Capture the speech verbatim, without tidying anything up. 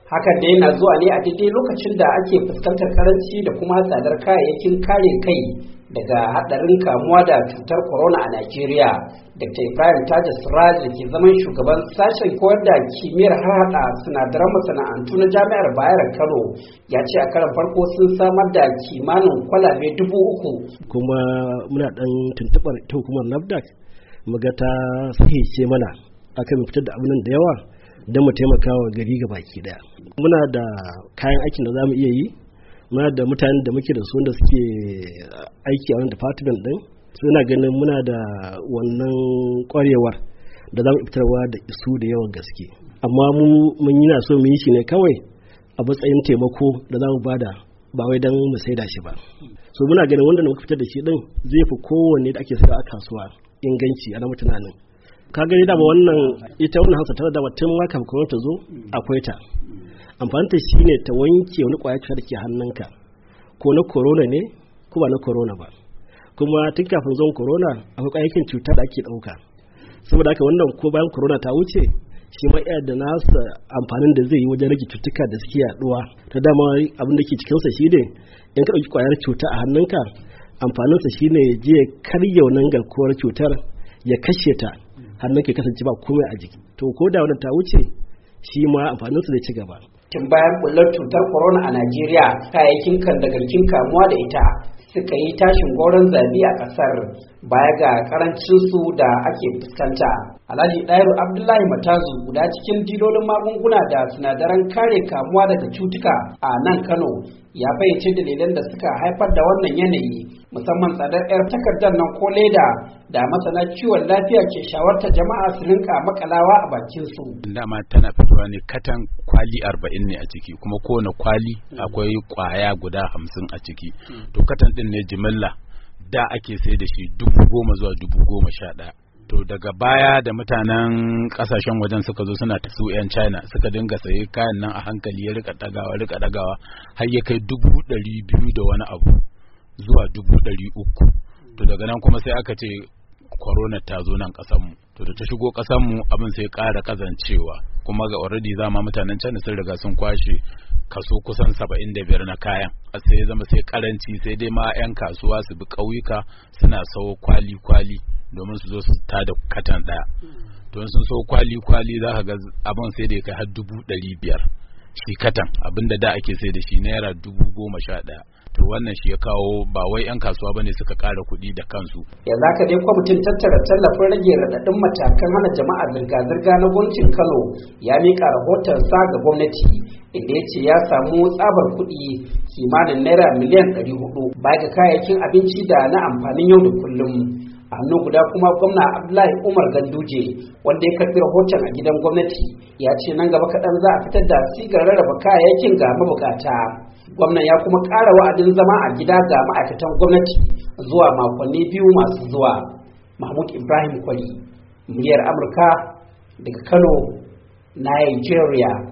Hakan da yana zuwa ne a daidai lokacin da ake fuskantar karanci da kuma tsadar kayayyakin kare kai daga haɗarin kamuwa da cutar corona a Najeriya. Dakta Ibrahim Taja Siraj da ke zaman shugaban sashen koyar da kimiyyar harhaɗa sinadaran masana'antu na Jami'ar Bayero Kano ya ce a karan farko sun samar da kimanin kwalabe dubu uku. Kuma muna ɗan tuntuɓar ita hukumar NAFDAC muga ta sahice mana akan fitar da abin da yawa don mu taimaka wa gari ga baki daya. Muna da kayan aikin da za mu iya yi, muna da mutanen da muke da su wanda suke aiki a wani department din, suna ganin muna da wannan kwarewar da za mu fitarwa da isu da yawan gaske. Amma mu mun yi na so mu yi shi ne kawai a matsayin taimako da za mu bada, ba wai don mu saida shi ba. So muna ganin wanda muka fitar da shi din zai fi kowanne da ake sayar a kasuwa inganci a na mutanen. Ka gani dama wannan ita wannan hausa tana dama tun maka kuma ta zo akwai ta. Amfanin ta shine ta wanke wani kwayar cuta da ke hannunka, ko na corona ne ko ba na corona ba. Kuma tun kafin zuwan corona akwai kwayoyin cuta da ake dauka. Saboda haka wannan ko bayan corona ta wuce shi ma iya da nasa amfanin da zai yi wajen rage cutuka da suke yaduwa. Ta dama abin da ke cikin sa shine in ka dauki kwayar cuta a hannunka, amfanin sa shine ya je karya wannan garkuwar cutar, ya kashe ta hannun ke kasance ba komai a jiki. To ko da wannan ta wuce shi ma amfanin su zai ci gaba. Tun bayan bullar cutar corona a Najeriya, kayayyakin kan da garkin kamuwa da ita suka yi tashin goron zabi a kasar baya ga karancin su da ake fuskanta. Alhaji Dairu Abdullahi Matazu, guda cikin dilolin magunguna da sinadaran kare kamuwa daga cutuka a nan Kano, ya fayyace dalilan da suka haifar da wannan yanayi, musamman tsadar 'yar takardar nan ko leda da masana kiwon lafiya ke shawartar jama'a su rinka makalawa a bakin su. Dama tana fitowa ne katan kwali arba'in ne a ciki, kuma kowane kwali akwai kwaya guda hamsin a ciki. To katan din ne jimilla da ake sai da shi dubu goma zuwa dubu goma sha ɗaya. To daga baya da mutanen kasashen wajen suka zo suna ta su 'yan China suka dinga saye kayan nan a hankali, ya rika dagawa rika dagawa har ya kai dubu ɗari biyu da wani abu zuwa dubu ɗari uku. To daga nan kuma sai aka ce corona ta zo nan kasanmu. To da ta shigo kasanmu abin sai ƙara kazancewa, kuma ga already zama mutanen China sun riga sun kwashe kaso kusan saba'in da biyar na kayan, sai ya zama sai karanci, sai dai ma 'yan kasuwa su bi ƙauyuka suna sawo kwali-kwali domin su zo su tada katan ɗaya. To sun so kwali-kwali za ka ga abin sai da ya kai har dubu ɗari biyar shi katan, abinda da ake sai da shi naira dubu goma sha ɗaya. To wannan shi ya kawo, ba wai 'yan kasuwa bane suka ƙara kuɗi da kansu. Yanzu haka dai kwamitin tattara tallafin rage raɗaɗin matakan hana jama'a zirga-zirga na gwamnatin Kano ya miƙa rahoton sa ga gwamnati, inda ya ce ya samu tsabar kuɗi kimanin naira miliyan ɗari hudu baya ga kayayyakin abinci da na amfanin yau da kullum. A hannu guda kuma gwamna Abdullahi Umar Ganduje, wanda ya karɓi rahoton a gidan gwamnati, ya ce nan gaba kaɗan za a fitar da sigar rarraba kayayyakin ga mabukata. Gwamnan ya kuma ƙara wa'adin zama a gida ga ma'aikatan gwamnati zuwa makonni biyu masu zuwa. Mahmud Ibrahim Kwari, muryar Amurka daga Kano, Nigeria.